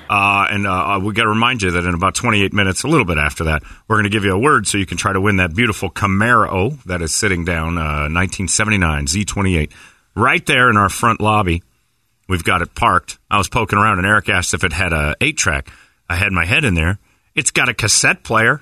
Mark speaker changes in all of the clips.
Speaker 1: And we got to remind you that in about 28 minutes, a little bit after that, we're going to give you a word so you can try to win that beautiful Camaro that is sitting down 1979 Z28 right there in our front lobby. We've got it parked. I was poking around, and Eric asked if it had a 8-track. I had my head in there. It's got a cassette player.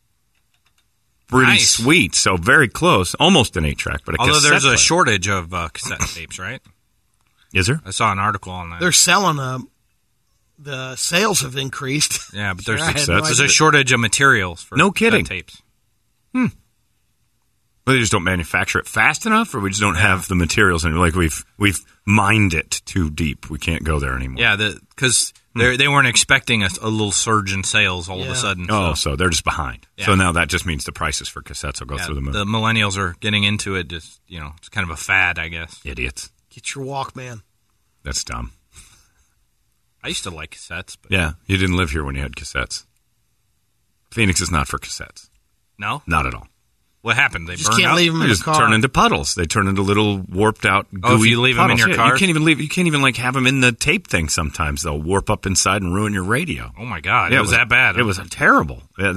Speaker 1: Pretty sweet. So very close. Almost an 8-track, but a cassette player.
Speaker 2: Although there's a shortage of cassette tapes, right?
Speaker 1: Is there?
Speaker 2: I saw an article on that.
Speaker 3: They're selling them. The sales have increased.
Speaker 2: Yeah, but there's
Speaker 3: no
Speaker 2: a shortage of materials for tapes.
Speaker 1: Well, they just don't manufacture it fast enough, or we just don't have the materials, and like we've mined it too deep. We can't go there anymore.
Speaker 2: Yeah, because they weren't expecting a little surge in sales all of a sudden.
Speaker 1: So they're just behind. Yeah. So now that just means the prices for cassettes will go through the moon.
Speaker 2: The millennials are getting into it. Just it's kind of a fad, I guess.
Speaker 1: Idiots.
Speaker 3: Get your Walkman.
Speaker 1: That's dumb.
Speaker 2: I used to like cassettes. But
Speaker 1: yeah, you didn't live here when you had cassettes. Phoenix is not for cassettes.
Speaker 2: No?
Speaker 1: Not at all.
Speaker 2: What happened? They
Speaker 3: just
Speaker 2: burned
Speaker 3: can't
Speaker 2: out?
Speaker 3: leave them in the car.
Speaker 1: Turn into puddles. They turn into little warped out gooey
Speaker 2: if you leave
Speaker 1: puddles.
Speaker 2: them in your car?
Speaker 1: You can't even leave. You can't even have them in the tape thing sometimes. They'll warp up inside and ruin your radio.
Speaker 2: Oh, my God. It was that bad.
Speaker 1: It was terrible. Yeah,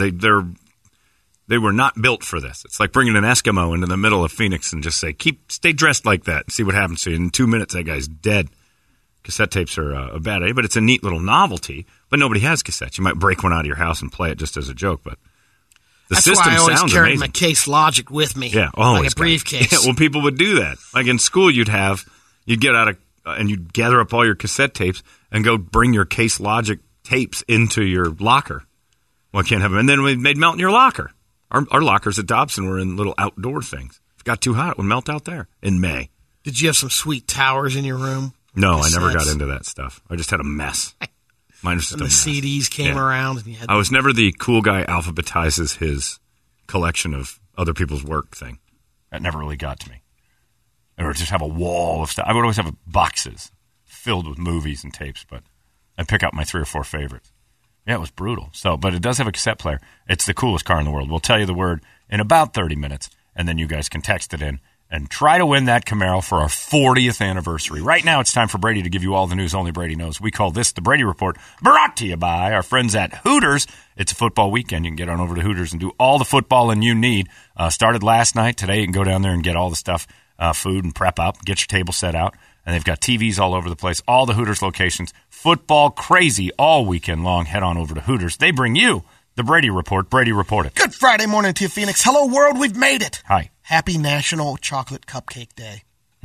Speaker 1: they were not built for this. It's like bringing an Eskimo into the middle of Phoenix and just say, stay dressed like that and see what happens to you. In 2 minutes, that guy's dead. Cassette tapes are a bad idea, but it's a neat little novelty. But nobody has cassettes. You might break one out of your house and play it just as a joke, but
Speaker 3: That's why I always carried my Case Logic with me.
Speaker 1: Yeah, always.
Speaker 3: Like a briefcase.
Speaker 1: Yeah, well, people would do that. Like in school, you'd get out and you'd gather up all your cassette tapes and go bring your Case Logic tapes into your locker. Well, I can't have them. And then they'd melt in your locker. Our lockers at Dobson were in little outdoor things. If it got too hot, it would melt out there in May.
Speaker 3: Did you have some sweet towers in your room?
Speaker 1: No, I never got into that stuff. I just had a mess. Mine was just
Speaker 3: and the CDs came around. And you had
Speaker 1: I was never the cool guy alphabetizes his collection of other people's work thing. That never really got to me. Or just have a wall of stuff. I would always have boxes filled with movies and tapes, but I'd pick out my 3 or 4 favorites. Yeah, it was brutal. But it does have a cassette player. It's the coolest car in the world. We'll tell you the word in about 30 minutes, and then you guys can text it in and try to win that Camaro for our 40th anniversary. Right now, it's time for Brady to give you all the news only Brady knows. We call this the Brady Report, brought to you by our friends at Hooters. It's a football weekend. You can get on over to Hooters and do all the footballing you need. Started last night. Today, you can go down there and get all the stuff, food, and prep up. Get your table set out. And they've got TVs all over the place. All the Hooters locations. Football crazy all weekend long. Head on over to Hooters. They bring you the Brady Report. Brady, report it.
Speaker 3: Good Friday morning to you, Phoenix. Hello, world. We've made it.
Speaker 1: Hi.
Speaker 3: Happy National Chocolate Cupcake Day.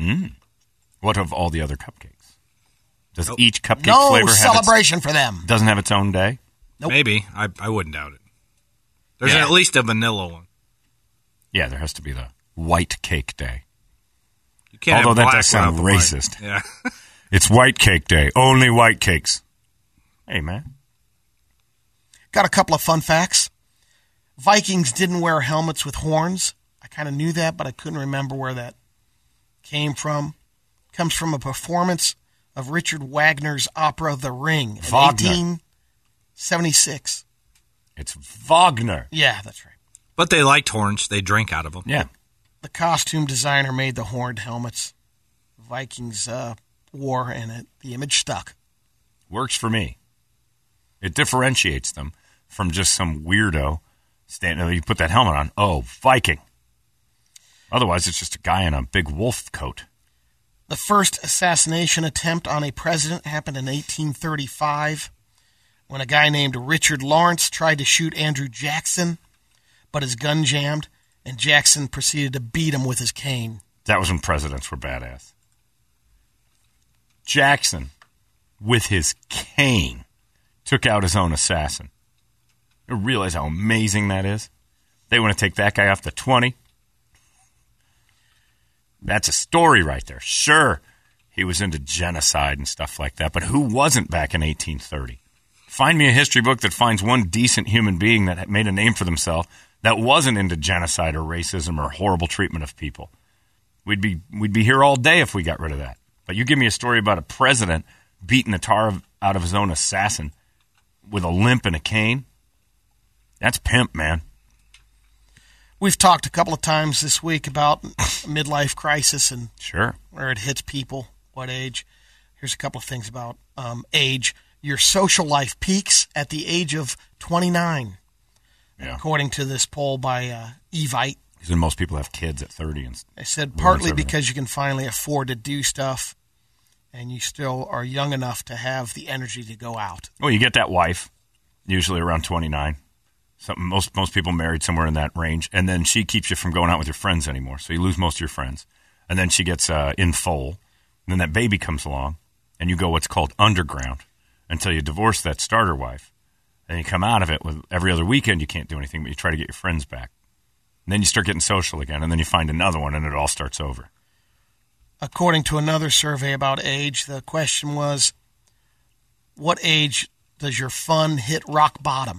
Speaker 1: What of all the other cupcakes? Does each cupcake flavor have
Speaker 3: celebration for them?
Speaker 1: Doesn't have its own day?
Speaker 3: Nope.
Speaker 2: Maybe. I wouldn't doubt it. There's at least a vanilla one.
Speaker 1: Yeah, there has to be the white cake day.
Speaker 2: You can't
Speaker 1: Although
Speaker 2: have
Speaker 1: that does sound racist.
Speaker 2: Yeah.
Speaker 1: It's white cake day. Only white cakes. Hey, man.
Speaker 3: Got a couple of fun facts. Vikings didn't wear helmets with horns. I kind of knew that, but I couldn't remember where that came from. Comes from a performance of Richard Wagner's opera The Ring in 1876.
Speaker 1: It's Wagner.
Speaker 3: Yeah, that's right.
Speaker 2: But they liked horns. They drank out of them.
Speaker 1: Yeah.
Speaker 3: The costume designer made the horned helmets Vikings wore, and the image stuck.
Speaker 1: Works for me. It differentiates them from just some weirdo standing. You put that helmet on. Oh, Viking. Otherwise, it's just a guy in a big wolf coat.
Speaker 3: The first assassination attempt on a president happened in 1835 when a guy named Richard Lawrence tried to shoot Andrew Jackson, but his gun jammed, and Jackson proceeded to beat him with his cane.
Speaker 1: That was when presidents were badass. Jackson, with his cane, took out his own assassin. You realize how amazing that is? They want to take that guy off the 20. That's a story right there. Sure, he was into genocide and stuff like that, but who wasn't back in 1830? Find me a history book that finds one decent human being that made a name for themselves that wasn't into genocide or racism or horrible treatment of people. We'd be here all day if we got rid of that. But you give me a story about a president beating the tar out of his own assassin with a limp and a cane. That's pimp, man.
Speaker 3: We've talked a couple of times this week about midlife crisis and
Speaker 1: sure
Speaker 3: where it hits people, what age. Here's a couple of things about age. your social life peaks at the age of 29, according to this poll by Evite.
Speaker 1: Because most people have kids at 30. And
Speaker 3: they said partly because you can finally afford to do stuff, and you still are young enough to have the energy to go out.
Speaker 1: Well, you get that wife, usually around 29. Most people married somewhere in that range, and then she keeps you from going out with your friends anymore, so you lose most of your friends. And then she gets in full, and then that baby comes along, and you go what's called underground until you divorce that starter wife. And you come out of it with every other weekend you can't do anything, but you try to get your friends back. And then you start getting social again, and then you find another one, and it all starts over.
Speaker 3: According to another survey about age, the question was, what age does your fun hit rock bottom?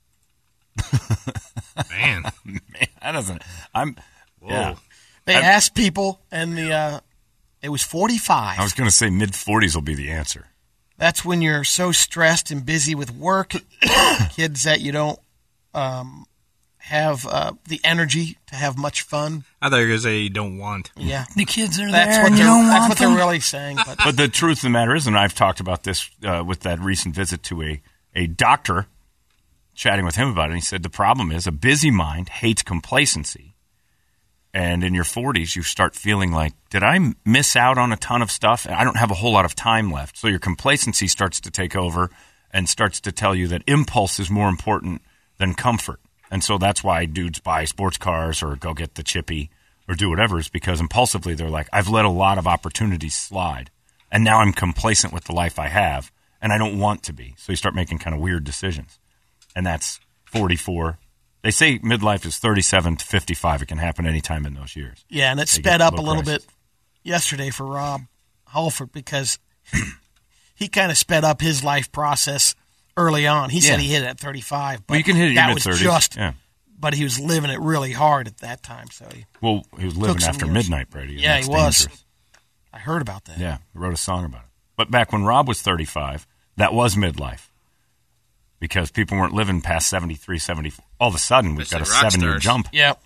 Speaker 2: Man,
Speaker 1: that doesn't.
Speaker 3: They asked people, and it was 45.
Speaker 1: I was going to say mid-40s will be the answer.
Speaker 3: That's when you're so stressed and busy with work, kids, that you don't have the energy to have much fun.
Speaker 2: I thought you were going to say you don't want.
Speaker 3: Yeah.
Speaker 4: The kids are
Speaker 3: that's
Speaker 4: there
Speaker 3: what
Speaker 4: and you
Speaker 3: they're,
Speaker 4: don't
Speaker 3: That's
Speaker 4: want
Speaker 3: what
Speaker 4: them.
Speaker 3: they're really saying.
Speaker 1: But the truth of the matter is, and I've talked about this with that recent visit to a doctor, chatting with him about it, and he said the problem is a busy mind hates complacency. And in your 40s, you start feeling like, did I miss out on a ton of stuff? I don't have a whole lot of time left. So your complacency starts to take over and starts to tell you that impulse is more important than comfort. And so that's why dudes buy sports cars or go get the chippy or do whatever, is because impulsively they're like, I've let a lot of opportunities slide, and now I'm complacent with the life I have, and I don't want to be. So you start making kind of weird decisions. And that's 44. They say midlife is 37 to 55. It can happen anytime in those years.
Speaker 3: Yeah, and it sped up a little bit yesterday for Rob Halford because he kind of sped up his life process early on. He said he hit it at 35. But
Speaker 1: well, you can hit it in your mid-30s.
Speaker 3: But he was living it really hard at that time. So he
Speaker 1: was living after midnight, Brady.
Speaker 3: Yeah, he was. Dangerous. I heard about that.
Speaker 1: Yeah, he wrote a song about it. But back when Rob was 35, that was midlife. Because people weren't living past 73, 74. All of a sudden, we've got a 7-year jump.
Speaker 3: Yep.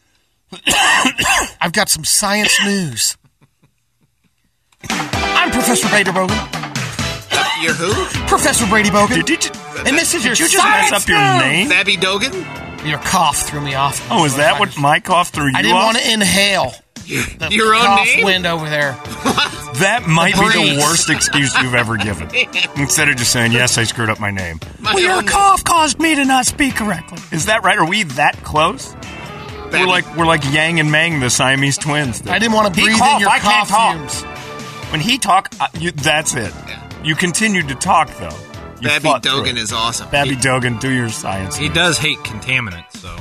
Speaker 3: I've got some science news. I'm Professor Brady Bogan.
Speaker 5: You're who?
Speaker 3: Professor Brady Bogan. And this is your
Speaker 1: Did you just mess up your name?
Speaker 5: Babby Dogan?
Speaker 3: Your cough threw me off.
Speaker 1: Oh, is that what my cough threw you off?
Speaker 3: I didn't want to inhale
Speaker 5: your own
Speaker 3: cough
Speaker 5: name?
Speaker 3: wind over there.
Speaker 1: That might be the worst excuse you've ever given. Instead of just saying, yes, I screwed up my name.
Speaker 4: Well, your cough caused me to not speak correctly.
Speaker 1: Is that right? Are we that close? We're like Yang and Mang, the Siamese twins.
Speaker 3: I didn't want to breathe in your cough fumes.
Speaker 1: When he talked, that's it. Yeah. You continued to talk, though.
Speaker 5: Babby Dogan is awesome.
Speaker 1: Babby Dogan, do your science.
Speaker 2: He does hate contaminants, so.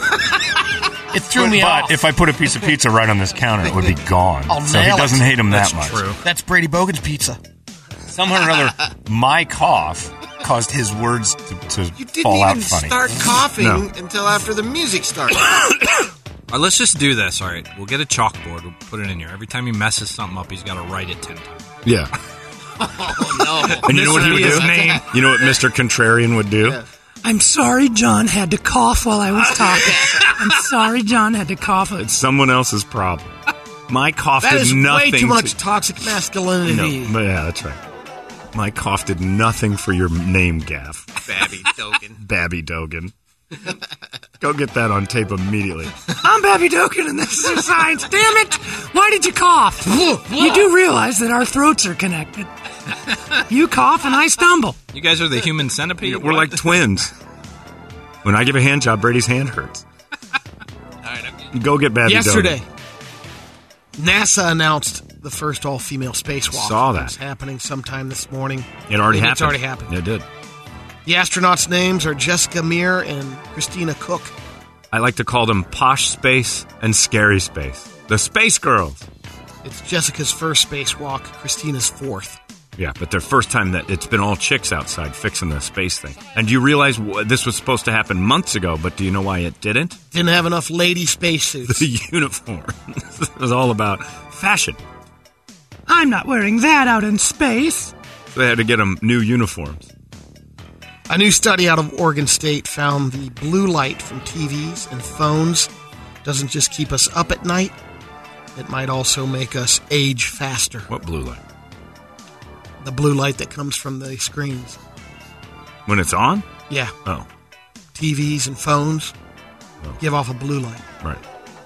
Speaker 3: It threw me off.
Speaker 1: But if I put a piece of pizza right on this counter, it would be gone. So he doesn't hate him that much.
Speaker 2: True.
Speaker 3: That's Brady Bogan's pizza.
Speaker 1: Somehow or another, my cough caused his words to fall out funny.
Speaker 5: You didn't even start coughing until after the music started.
Speaker 2: All right, let's just do this. All right, we'll get a chalkboard. We'll put it in here. Every time he messes something up, he's got to write it 10 times.
Speaker 1: Yeah.
Speaker 5: Oh, no.
Speaker 1: And you know what he would do?
Speaker 2: Name.
Speaker 1: You know what Mr. Contrarian would do?
Speaker 5: Yeah.
Speaker 4: I'm sorry John had to cough while I was talking. I'm sorry John had to cough.
Speaker 1: It's someone else's problem. My cough
Speaker 3: that
Speaker 1: did
Speaker 3: is
Speaker 1: nothing.
Speaker 3: way too much toxic masculinity.
Speaker 1: No, but yeah, that's right. My cough did nothing for your name gaff.
Speaker 5: Babby Dogan.
Speaker 1: Babby Dogan. Go get that on tape immediately.
Speaker 4: I'm Babby Dogan, and this is your science. Damn it! Why did you cough? You do realize that our throats are connected. You cough, and I stumble.
Speaker 2: You guys are the human centipede?
Speaker 1: We're like twins. When I give a hand job, Brady's hand hurts.
Speaker 5: All right,
Speaker 1: go get Babby
Speaker 3: Yesterday,
Speaker 1: Dogan.
Speaker 3: NASA announced the first all-female spacewalk.
Speaker 1: Saw that.
Speaker 3: It's happening sometime this morning.
Speaker 1: It already happened.
Speaker 3: It's already happened.
Speaker 1: It did.
Speaker 3: The astronauts' names are Jessica Meir and Christina Cook.
Speaker 1: I like to call them Posh Space and Scary Space. The Space Girls.
Speaker 3: It's Jessica's first spacewalk, Christina's fourth.
Speaker 1: Yeah, but their first time that it's been all chicks outside fixing the space thing. And do you realize this was supposed to happen months ago, but do you know why it didn't?
Speaker 3: Didn't have enough lady spacesuits.
Speaker 1: The uniform. It was all about fashion.
Speaker 4: I'm not wearing that out in space.
Speaker 1: So they had to get them new uniforms.
Speaker 3: A new study out of Oregon State found the blue light from TVs and phones doesn't just keep us up at night, it might also make us age faster.
Speaker 1: What blue light?
Speaker 3: The blue light that comes from the screens.
Speaker 1: When it's on?
Speaker 3: Yeah.
Speaker 1: Oh,
Speaker 3: TVs and phones
Speaker 1: Oh.
Speaker 3: give off a blue light.
Speaker 1: right.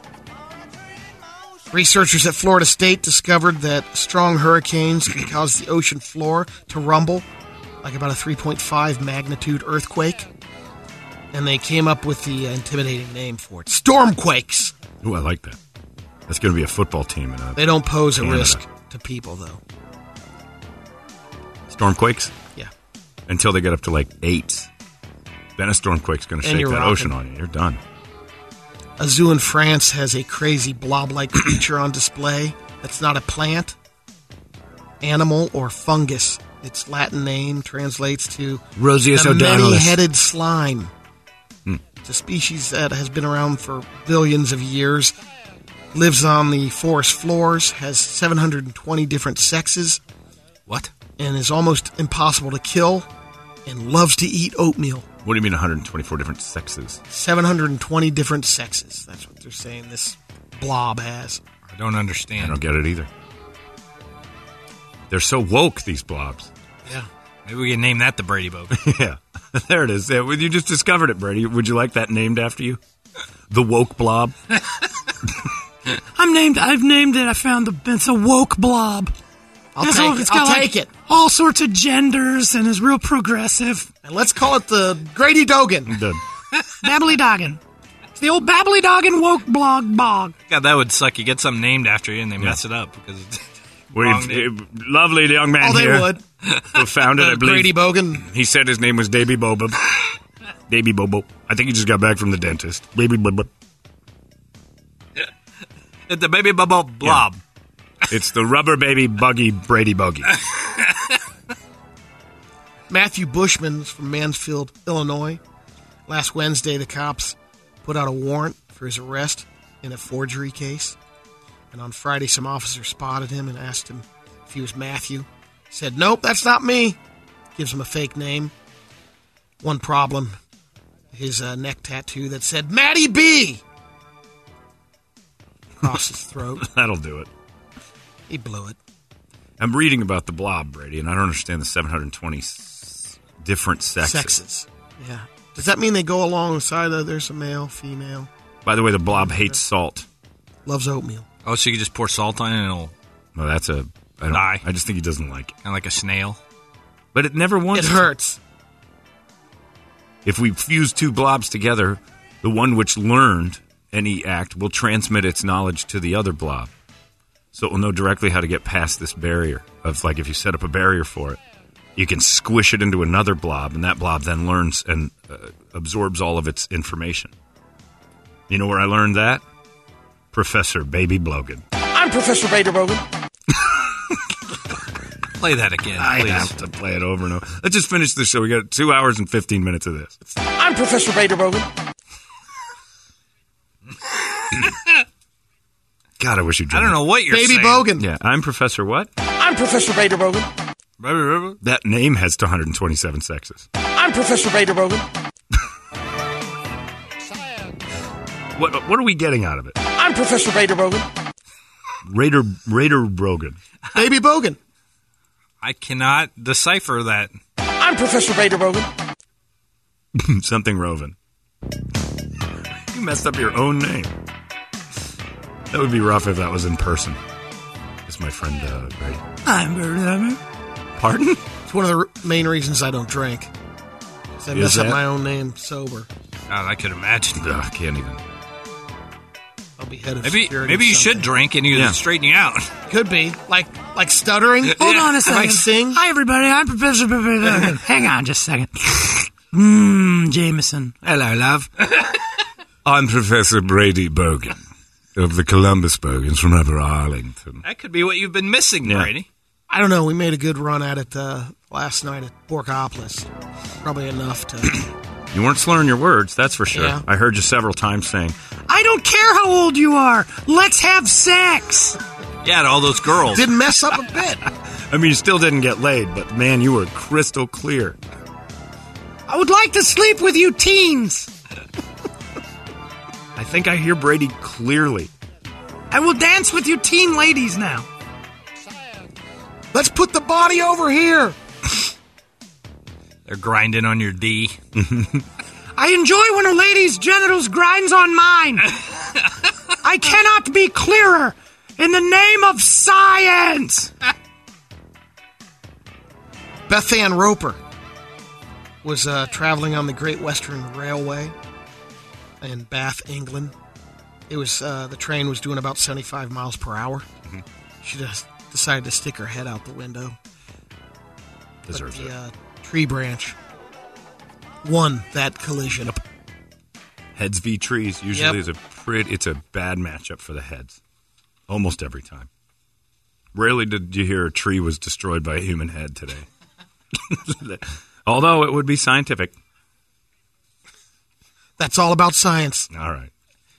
Speaker 3: Researchers at Florida State discovered that strong hurricanes can cause the ocean floor to rumble, like about a 3.5 magnitude earthquake. And they came up with the intimidating name for it. Stormquakes.
Speaker 1: Ooh, I like that. That's going to be a football team.
Speaker 3: They don't pose a
Speaker 1: Canada.
Speaker 3: risk to people, though.
Speaker 1: Stormquakes?
Speaker 3: Yeah.
Speaker 1: Until they get up to like 8. Then a stormquake's going to
Speaker 3: And
Speaker 1: shake
Speaker 3: you're
Speaker 1: that
Speaker 3: rocking.
Speaker 1: ocean on you. You're done.
Speaker 3: A zoo in France has a crazy blob-like creature on display that's not a plant, animal, or fungus. Its Latin name translates to
Speaker 4: Roseus
Speaker 3: the
Speaker 4: O'Donnell.
Speaker 3: many-headed slime. It's a species that has been around for billions of years, lives on the forest floors, has 720 different sexes,
Speaker 2: What?
Speaker 3: and is almost impossible to kill, and loves to eat oatmeal.
Speaker 1: What do you mean 124 different sexes?
Speaker 3: 720 different sexes. That's what they're saying this blob has.
Speaker 2: I don't
Speaker 1: I
Speaker 2: understand.
Speaker 1: don't get it either. They're so woke, these blobs.
Speaker 3: Yeah.
Speaker 2: Maybe we can name that the Brady Boat.
Speaker 1: Yeah. There it is. Yeah, well, you just discovered it, Brady. Would you like that named after you? The woke blob?
Speaker 4: I've named it. I found it's a woke blob.
Speaker 3: I'll take it.
Speaker 4: All sorts of genders and is real progressive.
Speaker 3: And let's call it the Grady Dogan.
Speaker 1: Done.
Speaker 4: Babbly Doggin. It's the old Babbly Doggin woke blog bog.
Speaker 2: God, that would suck. You get something named after you and they mess it up because it's wrong name.
Speaker 1: Lovely young man
Speaker 3: Oh, they
Speaker 1: here
Speaker 3: would.
Speaker 1: who founded, I believe.
Speaker 3: Grady Bogan.
Speaker 1: He said his name was Davy Bobo. Davy Bobo. I think he just got back from the dentist. Baby Bobo.
Speaker 2: It's the baby bubble blob.
Speaker 1: It's the rubber baby buggy Brady Bogey.
Speaker 3: Matthew Bushman from Mansfield, Illinois. Last Wednesday, the cops put out a warrant for his arrest in a forgery case. And on Friday, some officers spotted him and asked him if he was Matthew. He said, nope, that's not me. Gives him a fake name. One problem, his neck tattoo that said, Matty B! Across his throat.
Speaker 1: That'll do it.
Speaker 3: He blew it.
Speaker 1: I'm reading about the blob, Brady, and I don't understand the 720 different sexes.
Speaker 3: Yeah. Does that mean they go alongside there's a male, female,
Speaker 1: By the way, the blob hates salt.
Speaker 3: loves oatmeal?
Speaker 2: Oh, so you can just pour salt on it and it'll
Speaker 1: Well, that's I don't.
Speaker 2: Die.
Speaker 1: I just think he doesn't like it.
Speaker 2: kind of like a snail.
Speaker 1: But it never wants
Speaker 3: It
Speaker 1: to.
Speaker 3: hurts.
Speaker 1: If we fuse two blobs together, the one which learned any act will transmit its knowledge to the other blob. So it will know directly how to get past this barrier of, like, if you set up a barrier for it, you can squish it into another blob, and that blob then learns and absorbs all of its information. You know where I learned that? Professor Baby Blogan.
Speaker 3: I'm Professor Vader Bogan.
Speaker 2: Play that again,
Speaker 1: I
Speaker 2: please.
Speaker 1: have to play it over and over. Let's just finish the show. We got 2 hours and 15 minutes of this.
Speaker 3: I'm Professor Vader Bogan.
Speaker 1: God, I wish you'd
Speaker 2: I don't know what you're
Speaker 3: Baby
Speaker 2: saying.
Speaker 3: Bogan.
Speaker 1: Yeah, I'm Professor what?
Speaker 3: I'm Professor Vader Bogan.
Speaker 1: That name has 127 sexes.
Speaker 3: I'm Professor Vader Bogan.
Speaker 1: What are we getting out of it?
Speaker 3: I'm Professor Vader Bogan.
Speaker 1: Raider Brogan.
Speaker 3: Baby Bogan.
Speaker 2: I cannot decipher that.
Speaker 3: I'm Professor Vader Bogan.
Speaker 1: Something Roven. You messed up your own name. That would be rough if that was in person. It's my friend, Grady.
Speaker 4: I'm
Speaker 1: Pardon?
Speaker 3: It's one of the main reasons I don't drink. 'Cause I mess up
Speaker 1: that?
Speaker 3: my own name sober.
Speaker 2: God, I could imagine.
Speaker 1: Ugh, can't even.
Speaker 3: I'll be head of
Speaker 2: Maybe
Speaker 3: security.
Speaker 2: you
Speaker 3: or
Speaker 2: should
Speaker 3: something.
Speaker 2: drink and you
Speaker 1: Yeah.
Speaker 2: straighten you out.
Speaker 3: Could be. Like stuttering.
Speaker 4: Hold on a
Speaker 3: If I
Speaker 4: second.
Speaker 3: sing.
Speaker 4: Hi, everybody. I'm Professor. Hang on just a second. Jameson.
Speaker 2: Hello, love.
Speaker 1: I'm Professor Brady Bogan of the Columbus Bogans from Upper Arlington.
Speaker 2: That could be what you've been missing,
Speaker 1: Yeah.
Speaker 2: Brady.
Speaker 3: I don't know. We made a good run at it last night at Borkopolis. Probably enough to.
Speaker 1: You weren't slurring your words, that's for sure.
Speaker 3: Yeah.
Speaker 1: I heard you several times saying,
Speaker 4: I don't care how old you are. Let's have sex.
Speaker 2: Yeah, to all those girls.
Speaker 3: Didn't mess up a bit.
Speaker 1: I mean, you still didn't get laid, but man, you were crystal clear.
Speaker 4: I would like to sleep with you teens.
Speaker 1: I think I hear Brady clearly.
Speaker 4: I will dance with you teen ladies now.
Speaker 3: Let's put the body over here.
Speaker 2: They're grinding on your D.
Speaker 4: I enjoy when a lady's genitals grinds on mine. I cannot be clearer. In the name of science.
Speaker 3: Beth Ann Roper was traveling on the Great Western Railway in Bath, England. It was the train was doing about 75 miles per hour. Mm-hmm. She just decided to stick her head out the window.
Speaker 1: Deserves it.
Speaker 3: Tree branch won that collision.
Speaker 1: Yep. Heads v trees usually is it's a bad matchup for the heads. Almost every time. Rarely did you hear a tree was destroyed by a human head today. Although it would be scientific.
Speaker 3: That's all about science.
Speaker 1: All right.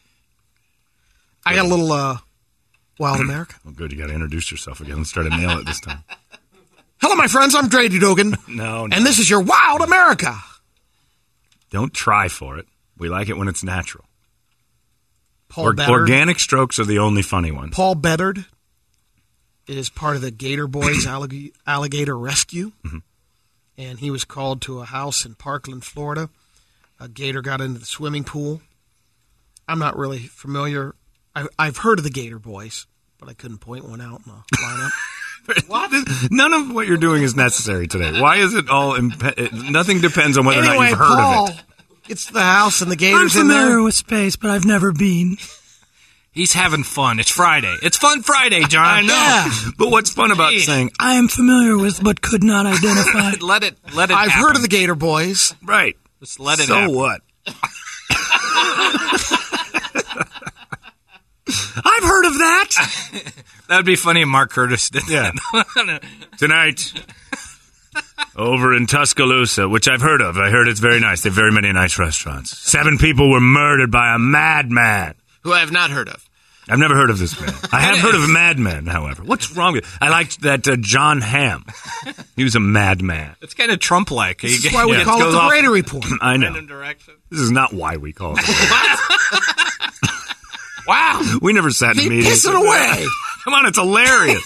Speaker 3: I got a little Wild America.
Speaker 1: Well, good. You got to introduce yourself again. Let's try to nail it this time.
Speaker 3: Hello, my friends. I'm Grady Dogan.
Speaker 1: No.
Speaker 3: And this is your Wild America.
Speaker 1: Don't try for it. We like it when it's natural.
Speaker 3: Paul Beddard.
Speaker 1: Organic strokes are the only funny ones.
Speaker 3: Paul Beddard is part of the Gator Boys Alligator Rescue. Mm-hmm. And he was called to a house in Parkland, Florida. A gator got into the swimming pool. I'm not really familiar. I've heard of the Gator Boys, but I couldn't point one out in the lineup.
Speaker 1: What? None of what you're doing is necessary today. Why is it all... nothing depends on whether or not you've heard
Speaker 3: Paul,
Speaker 1: of it.
Speaker 3: It's the house and the
Speaker 4: I'm
Speaker 3: gators in there.
Speaker 4: familiar with space, but I've never been.
Speaker 2: He's having fun. It's Friday. It's Fun Friday, John.
Speaker 1: I know. Yeah. But what's fun about saying...
Speaker 4: I am familiar with, but could not identify.
Speaker 2: Let it
Speaker 3: I've
Speaker 2: happen.
Speaker 3: heard of the Gator Boys.
Speaker 1: Right.
Speaker 2: Just let it
Speaker 1: so
Speaker 2: happen.
Speaker 1: So what?
Speaker 4: I've heard of that.
Speaker 2: That would be funny if Mark Curtis did that.
Speaker 1: Yeah. Tonight, over in Tuscaloosa, which I've heard of. I heard it's very nice. They have very many nice restaurants. 7 people were murdered by a madman.
Speaker 5: Who I have not heard of.
Speaker 1: I've never heard of this man. I have heard of madmen, however. What's wrong with it? I liked that John Hamm. He was a madman.
Speaker 2: It's kind of Trump-like.
Speaker 3: This is why we call it the Brady Report.
Speaker 1: I know. This is not why we call it the
Speaker 3: Wow.
Speaker 1: We never sat in a meeting.
Speaker 3: Piss it away.
Speaker 1: Come on, it's hilarious.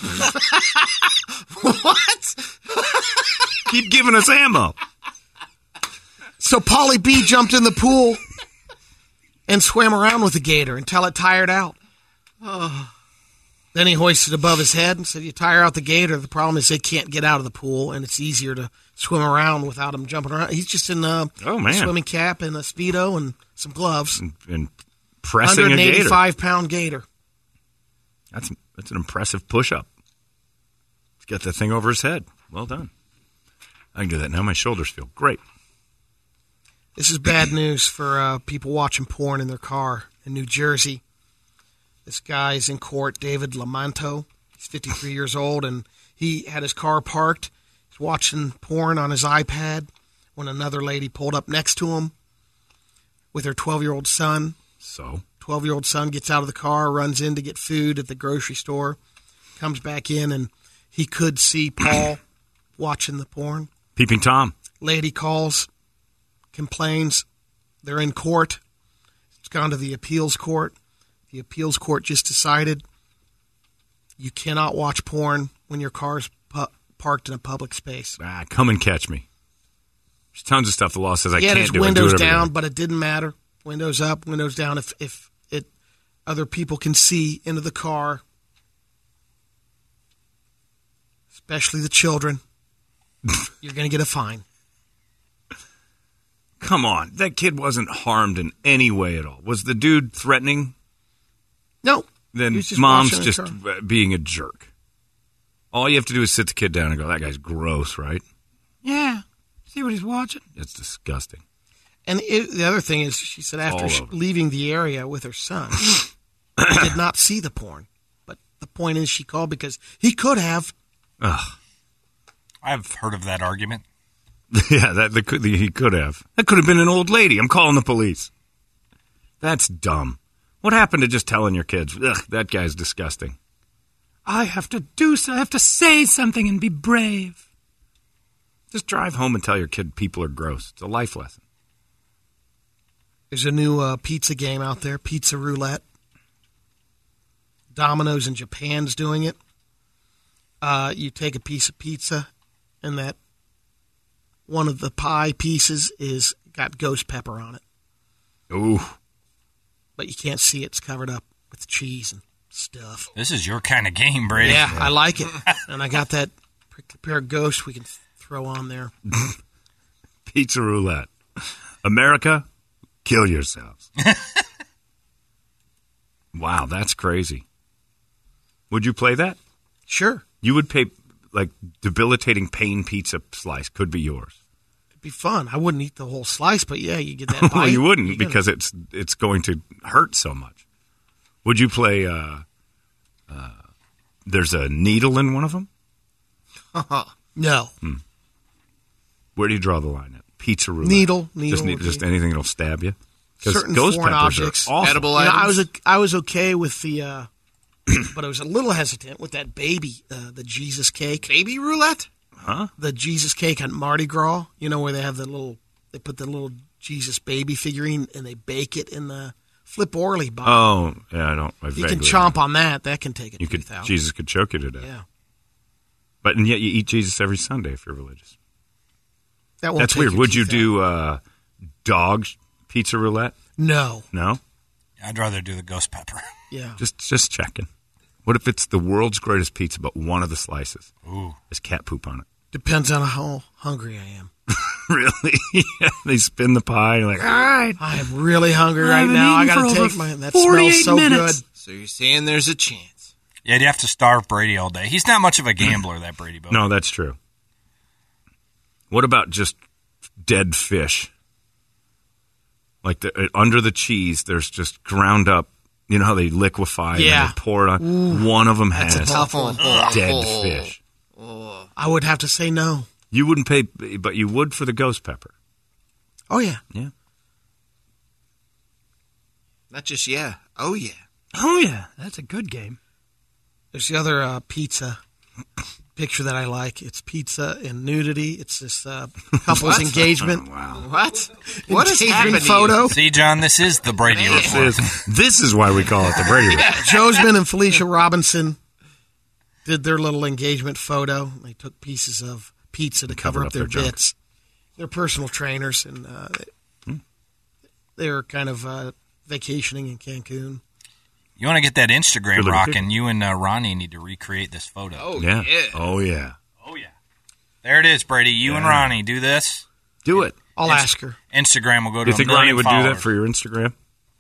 Speaker 3: What?
Speaker 1: Keep giving us ammo.
Speaker 3: So Paulie B jumped in the pool and swam around with the gator until it tired out. Oh. Then he hoisted above his head and said, you tire out the gator. The problem is they can't get out of the pool, and it's easier to swim around without him jumping around. He's just in a swimming cap and a Speedo and some gloves.
Speaker 1: And pressing a gator.
Speaker 3: 185-pound gator.
Speaker 1: That's an impressive push-up. He's got that thing over his head. Well done. I can do that now. My shoulders feel great.
Speaker 3: This is bad news for people watching porn in their car in New Jersey. This guy's in court, David Lamanto. He's 53 years old, and he had his car parked. He's watching porn on his iPad when another lady pulled up next to him with her 12-year-old son.
Speaker 1: So?
Speaker 3: 12-year-old son gets out of the car, runs in to get food at the grocery store, comes back in, and he could see Paul watching the porn.
Speaker 1: Peeping Tom.
Speaker 3: Lady calls, complains. They're in court. It's gone to the appeals court. The appeals court just decided you cannot watch porn when your car's parked in a public space.
Speaker 1: Come and catch me. There's tons of stuff the law says I can't do.
Speaker 3: He had his windows down, but it didn't matter. Windows up, windows down. If other people can see into the car, especially the children, you're going to get a fine.
Speaker 1: Come on. That kid wasn't harmed in any way at all. Was the dude threatening?
Speaker 3: No.
Speaker 1: Then mom's just being a jerk. All you have to do is sit the kid down and go, that guy's gross, right?
Speaker 4: Yeah. See what he's watching?
Speaker 1: It's disgusting.
Speaker 3: And the other thing is, she said after leaving the area with her son, he did not see the porn. But the point is, she called because he could have.
Speaker 1: Ugh.
Speaker 2: I've heard of that argument.
Speaker 1: Yeah, he could have. That could have been an old lady. I'm calling the police. That's dumb. What happened to just telling your kids, ugh, that guy's disgusting?
Speaker 4: I have to do so. I have to say something and be brave.
Speaker 1: Just drive home and tell your kid people are gross. It's a life lesson.
Speaker 3: There's a new pizza game out there, Pizza Roulette. Domino's in Japan's doing it. You take a piece of pizza, and that one of the pie pieces is got ghost pepper on it.
Speaker 1: Ooh.
Speaker 3: But you can't see it. It's covered up with cheese and stuff.
Speaker 2: This is your kind of game, Brady.
Speaker 3: Yeah, I like it. And I got that prickly pear ghost we can throw on there.
Speaker 1: Pizza roulette. America, kill yourselves. Wow, that's crazy. Would you play that?
Speaker 3: Sure.
Speaker 1: You would pay, like, debilitating pain pizza slice could be yours.
Speaker 3: It'd be fun. I wouldn't eat the whole slice, but yeah, you get that bite.
Speaker 1: Well, you wouldn't
Speaker 3: You're gonna-
Speaker 1: because it's going to hurt so much. Would you play, there's a needle in one of them?
Speaker 3: No.
Speaker 1: Where do you draw the line at? Pizza roulette.
Speaker 3: Needle
Speaker 1: Just,
Speaker 3: would
Speaker 1: just
Speaker 3: be-
Speaker 1: anything that'll stab you? Because
Speaker 3: Certain
Speaker 1: ghost
Speaker 3: foreign
Speaker 1: peppers
Speaker 3: objects.
Speaker 1: are awful.
Speaker 5: Edible
Speaker 3: You know,
Speaker 5: items.
Speaker 3: I was okay with the, but I was a little hesitant with that baby, the Jesus cake.
Speaker 5: Baby roulette?
Speaker 1: Huh?
Speaker 3: The Jesus cake on Mardi Gras. You know where they have they put the little Jesus baby figurine and they bake it in the Flip Orley bottle.
Speaker 1: Oh, yeah, I don't. I
Speaker 3: you can
Speaker 1: vaguely
Speaker 3: chomp on that. That can take it
Speaker 1: You could.
Speaker 3: 3,000.
Speaker 1: Jesus could choke you to death.
Speaker 3: Yeah.
Speaker 1: But and yet you eat Jesus every Sunday if you're religious.
Speaker 3: That won't
Speaker 1: That's
Speaker 3: take
Speaker 1: weird.
Speaker 3: your
Speaker 1: Would you
Speaker 3: teeth
Speaker 1: do
Speaker 3: out.
Speaker 1: dog pizza roulette?
Speaker 3: No.
Speaker 1: No.
Speaker 2: I'd rather do the ghost pepper.
Speaker 3: Yeah.
Speaker 1: Just checking. What if it's the world's greatest pizza, but one of the slices
Speaker 2: Ooh.
Speaker 1: has cat poop on it?
Speaker 3: Depends on how hungry I am.
Speaker 1: Really? Yeah, they spin the pie. And you're like, all right.
Speaker 3: I am really hungry right
Speaker 4: haven't
Speaker 3: now. I
Speaker 4: eaten
Speaker 3: got to
Speaker 4: for over
Speaker 3: take my. That
Speaker 4: 48
Speaker 3: smells so
Speaker 4: minutes.
Speaker 3: good.
Speaker 5: So you're saying there's a chance.
Speaker 2: Yeah, you have to starve Brady all day. He's not much of a gambler, that Brady Bogan.
Speaker 1: No, that's true. What about just dead fish? Like under the cheese, there's just ground up. You know how they liquefy
Speaker 3: Yeah.
Speaker 1: and they pour it on? One of them has
Speaker 3: a tough one.
Speaker 1: dead fish.
Speaker 3: I would have to say no.
Speaker 1: You wouldn't pay, but you would for the ghost pepper.
Speaker 3: Oh yeah.
Speaker 1: Yeah.
Speaker 5: Not just yeah. Oh yeah.
Speaker 4: Oh, yeah. That's a good game.
Speaker 3: There's the other pizza picture that I like. It's pizza and nudity. It's this couple's engagement.
Speaker 1: Wow.
Speaker 5: What? What is happening?
Speaker 3: Photo.
Speaker 2: See, John, this is the Brady Report.
Speaker 1: This is why we call it the Brady Report.
Speaker 3: Josman and Felicia Robinson did their little engagement photo. They took pieces of pizza to cover up their
Speaker 1: junk.
Speaker 3: bits. They're personal trainers, and they're kind of vacationing in Cancun.
Speaker 2: You want to get that Instagram
Speaker 1: Good looking
Speaker 2: rocking, you and Ronnie need to recreate this photo.
Speaker 5: Oh
Speaker 1: Yeah.
Speaker 5: yeah.
Speaker 1: Oh, yeah.
Speaker 2: Oh, yeah. There it is, Brady. You and Ronnie do this.
Speaker 1: Do it.
Speaker 3: I'll ask her.
Speaker 2: Instagram will go to
Speaker 1: You think
Speaker 2: 1
Speaker 1: Ronnie
Speaker 2: million
Speaker 1: would
Speaker 2: followers.
Speaker 1: do that for your Instagram?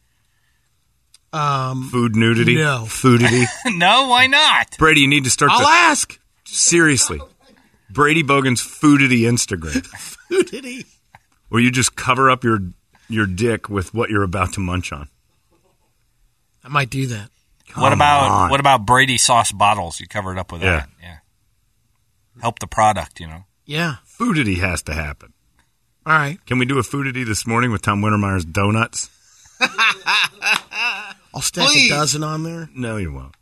Speaker 1: Food nudity?
Speaker 3: no.
Speaker 1: Foodity?
Speaker 2: No, why not?
Speaker 1: Brady, you need to start
Speaker 3: I'll
Speaker 1: the...
Speaker 3: ask.
Speaker 1: Seriously. Brady Bogan's Foodity Instagram.
Speaker 3: Nudity.
Speaker 1: Where you just cover up your dick with what you're about to munch on.
Speaker 3: I might do that.
Speaker 2: What about Brady sauce bottles? You cover it up with
Speaker 1: Yeah.
Speaker 2: that. Yeah. Help the product, you know.
Speaker 3: Yeah.
Speaker 1: Foodity has to happen.
Speaker 3: All right.
Speaker 1: Can we do a Foodity this morning with Tom Wintermeyer's donuts?
Speaker 3: I'll stack
Speaker 5: Please.
Speaker 3: a dozen on there.
Speaker 1: No, you won't.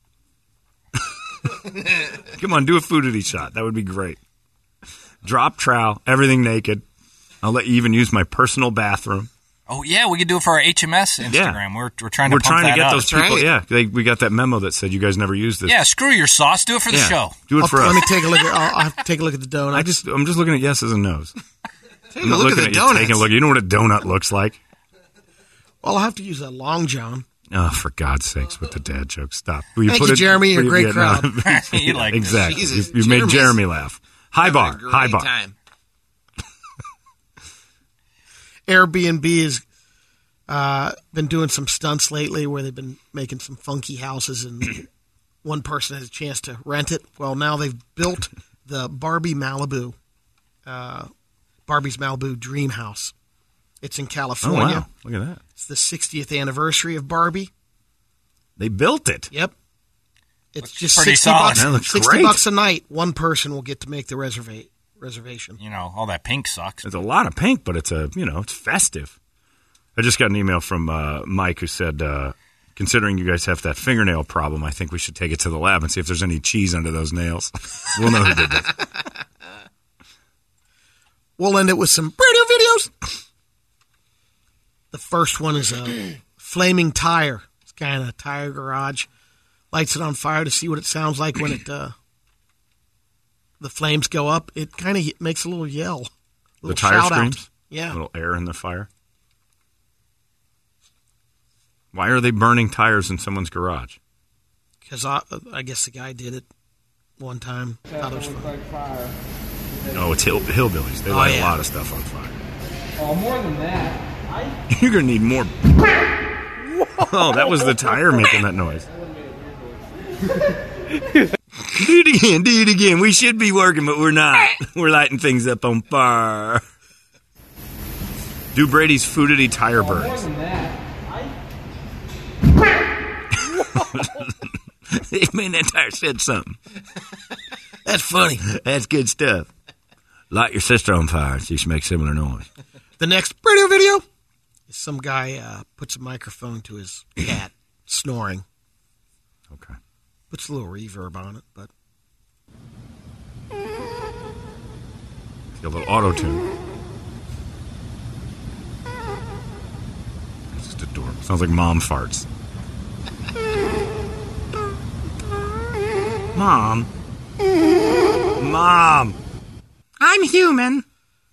Speaker 1: Come on, do a Foodity shot. That would be great. Drop trowel, everything naked. I'll let you even use my personal bathroom.
Speaker 2: Oh, yeah, we could do it for our HMS Instagram.
Speaker 1: Yeah.
Speaker 2: We're trying to
Speaker 1: We're
Speaker 2: pump
Speaker 1: trying to
Speaker 2: that
Speaker 1: get
Speaker 2: up.
Speaker 1: those people.
Speaker 5: right.
Speaker 1: Yeah, we got that memo that said you guys never used this.
Speaker 2: Yeah, screw your sauce. Do it for the
Speaker 1: Yeah,
Speaker 2: show.
Speaker 1: do it for
Speaker 3: Let
Speaker 1: us.
Speaker 3: me take a look. I'll have to take a look at the donuts.
Speaker 1: I'm just looking at yeses and nos.
Speaker 5: Take
Speaker 1: I'm
Speaker 5: a
Speaker 1: not
Speaker 5: look
Speaker 1: looking
Speaker 5: at the
Speaker 1: you taking a
Speaker 5: donuts.
Speaker 1: look. You know what a donut looks like?
Speaker 3: Well, I'll have to use a Long John.
Speaker 1: Oh, for God's sakes, with the dad joke. Stop. Will
Speaker 3: Thank you, Jeremy. You're a great crowd.
Speaker 2: You like this.
Speaker 1: Exactly.
Speaker 5: Jesus,
Speaker 1: You've made
Speaker 5: Jeremy's
Speaker 1: Jeremy laugh. High
Speaker 5: Having a
Speaker 1: bar.
Speaker 5: great
Speaker 1: High bar.
Speaker 5: time.
Speaker 3: Airbnb has been doing some stunts lately where they've been making some funky houses, and one person has a chance to rent it. Well, now they've built the Barbie Malibu, Barbie's Malibu Dream House. It's in
Speaker 1: Oh,
Speaker 3: California.
Speaker 1: wow. Look at that.
Speaker 3: It's the 60th anniversary of Barbie.
Speaker 1: They built it.
Speaker 3: Yep. It's just
Speaker 2: pretty
Speaker 3: 60
Speaker 2: solid.
Speaker 3: bucks.
Speaker 1: That looks
Speaker 3: 60
Speaker 1: great.
Speaker 3: bucks a night. One person will get to make the reservation.
Speaker 2: You know, all that pink sucks.
Speaker 1: It's a lot of pink, but it's it's festive. I just got an email from Mike who said, considering you guys have that fingernail problem, I think we should take it to the lab and see if there's any cheese under those nails. We'll know who did this.
Speaker 3: We'll end it with some radio videos. The first one is a flaming tire. It's kind of a tire garage. Lights it on fire to see what it sounds like when it the flames go up, it kind of makes a little yell.
Speaker 1: The tire screams?
Speaker 3: Out. Yeah.
Speaker 1: A little air in the fire. Why are they burning tires in someone's garage?
Speaker 3: Because I guess the guy did it one time. Thought it was fun.
Speaker 1: Oh, it's hillbillies. They light a lot of stuff on fire.
Speaker 6: Oh, more than that.
Speaker 1: You're going to need more. Oh, that was the tire making that noise. Do it again. We should be working, but we're not. We're lighting things up on fire. Do Brady's Foodity tire burns.
Speaker 6: More than that.
Speaker 1: Man, that tire said something.
Speaker 3: That's funny.
Speaker 1: That's good stuff. Light your sister on fire. She should make similar noise.
Speaker 3: The next radio video is some guy puts a microphone to his cat snoring.
Speaker 1: Okay.
Speaker 3: Puts a little reverb on it, but
Speaker 1: a little auto-tune. It's just adorable. Sounds like mom farts. Mom.
Speaker 4: I'm human.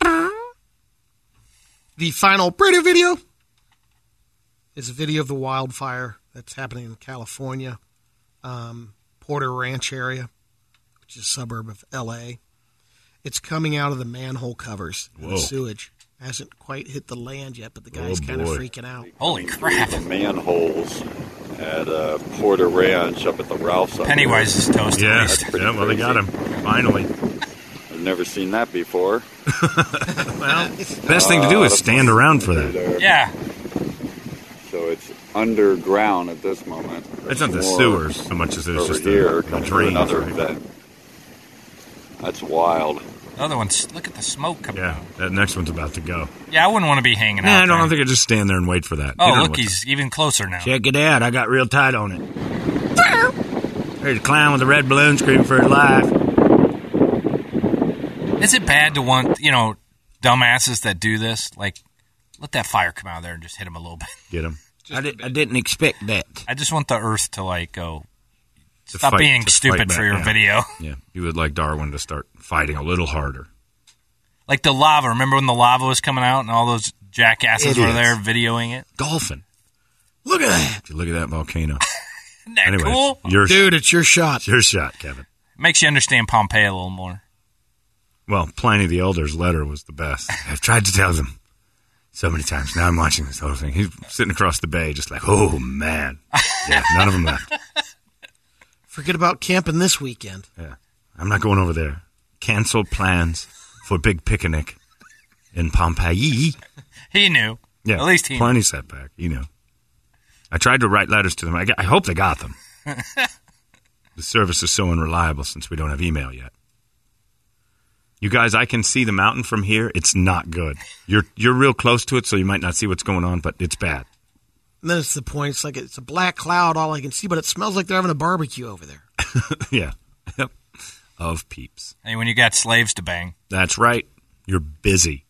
Speaker 3: the final radio video is a video of the wildfire that's happening in California, Porter Ranch area, which is a suburb of L.A. It's coming out of the manhole covers and the sewage. Hasn't quite hit the land yet, but the guy's kind of freaking out.
Speaker 2: Holy crap.
Speaker 7: The manholes at Porter Ranch up at the Ralph's.
Speaker 2: Pennywise is toasted.
Speaker 1: Yeah, well, they got him. Finally.
Speaker 7: I've never seen that before.
Speaker 1: Well, best thing to do is stand around for that.
Speaker 2: Yeah.
Speaker 7: So it's underground at this moment.
Speaker 1: It's not the sewers so much as it's just
Speaker 7: here,
Speaker 1: the drains.
Speaker 7: Another
Speaker 1: right?
Speaker 7: event. That's wild.
Speaker 2: The other one's, look at the smoke coming out.
Speaker 1: Yeah, that next one's about to go.
Speaker 2: Yeah, I wouldn't want to be hanging out
Speaker 1: I
Speaker 2: there.
Speaker 1: don't think I'd just stand there and wait for that.
Speaker 2: Oh, look, he's even closer now.
Speaker 1: Check it out. I got real tight on it. There's a clown with a red balloon screaming for his life.
Speaker 2: Is it bad to want, dumbasses that do this? Like, let that fire come out of there and just hit him a little bit.
Speaker 1: Get him. I didn't expect that.
Speaker 2: I just want the earth to, go, stop being stupid for your video.
Speaker 1: Yeah, you would like Darwin to start fighting a little harder.
Speaker 2: Like the lava. Remember when the lava was coming out and all those jackasses were there videoing it?
Speaker 1: Dolphin.
Speaker 3: Look at that.
Speaker 1: Look at that volcano.
Speaker 2: Isn't that
Speaker 1: Anyways,
Speaker 2: cool?
Speaker 3: Dude, it's your shot.
Speaker 1: It's your shot, Kevin.
Speaker 2: Makes you understand Pompeii a little more.
Speaker 1: Well, Pliny the Elder's letter was the best. I've tried to tell them so many times. Now I'm watching this whole thing. He's sitting across the bay just like, oh, man. Yeah, none of them left.
Speaker 3: Forget about camping this weekend.
Speaker 1: Yeah, I'm not going over there. Canceled plans for big picnic in Pompeii.
Speaker 2: He knew.
Speaker 1: Yeah,
Speaker 2: at least he knew.
Speaker 1: Pliny sat back. He knew. I tried to write letters to them. I hope they got them. The service is so unreliable since we don't have email yet. You guys, I can see the mountain from here. It's not good. You're real close to it, so you might not see what's going on, but it's bad.
Speaker 3: And then it's the point. It's like it's a black cloud, all I can see, but it smells like they're having a barbecue over there.
Speaker 1: Yeah. Yep. Of peeps.
Speaker 2: Hey, when you got slaves to bang.
Speaker 1: That's right. You're busy.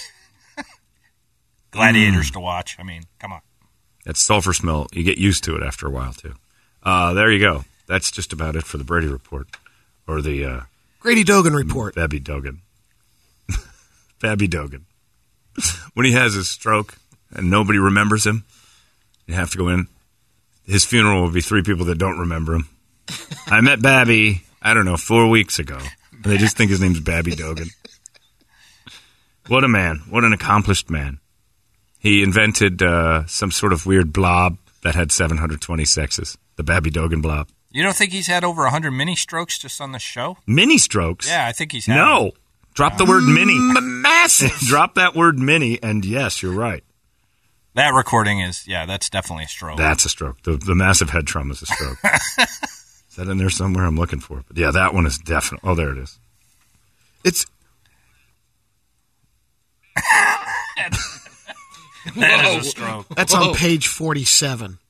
Speaker 2: Gladiators to watch. I mean, come on.
Speaker 1: That sulfur smell, you get used to it after a while, too. There you go. That's just about it for the Brady Report. Or the...
Speaker 3: Grady Dogan Report.
Speaker 1: Babby Dogan. Babby Dogan. When he has his stroke and nobody remembers him, you have to go in. His funeral will be 3 people that don't remember him. I met Babby, 4 weeks ago. And they just think his name's Babby Dogan. What a man. What an accomplished man. He invented some sort of weird blob that had 720 sexes. The Babby Dogan blob.
Speaker 2: You don't think he's had over 100 mini strokes just on the show?
Speaker 1: Mini strokes?
Speaker 2: Yeah, I think he's had
Speaker 1: No.
Speaker 2: them.
Speaker 1: Drop the word mini.
Speaker 3: Massive.
Speaker 1: Drop that word mini, and yes, you're right.
Speaker 2: That recording is, that's definitely a stroke.
Speaker 1: That's a stroke. The massive head trauma is a stroke. Is that in there somewhere? I'm looking for it. But yeah, that one is definitely. Oh, there it is.
Speaker 3: It's.
Speaker 2: That is a stroke.
Speaker 3: That's on page 47.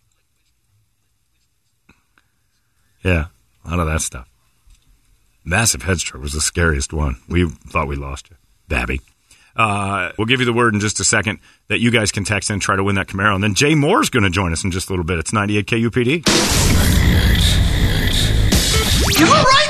Speaker 1: Yeah, a lot of that stuff. Massive head stroke was the scariest one. We thought we lost you. Babby. We'll give you the word in just a second that you guys can text and try to win that Camaro. And then Jay Moore's going to join us in just a little bit. It's 98 KUPD.
Speaker 4: You're right.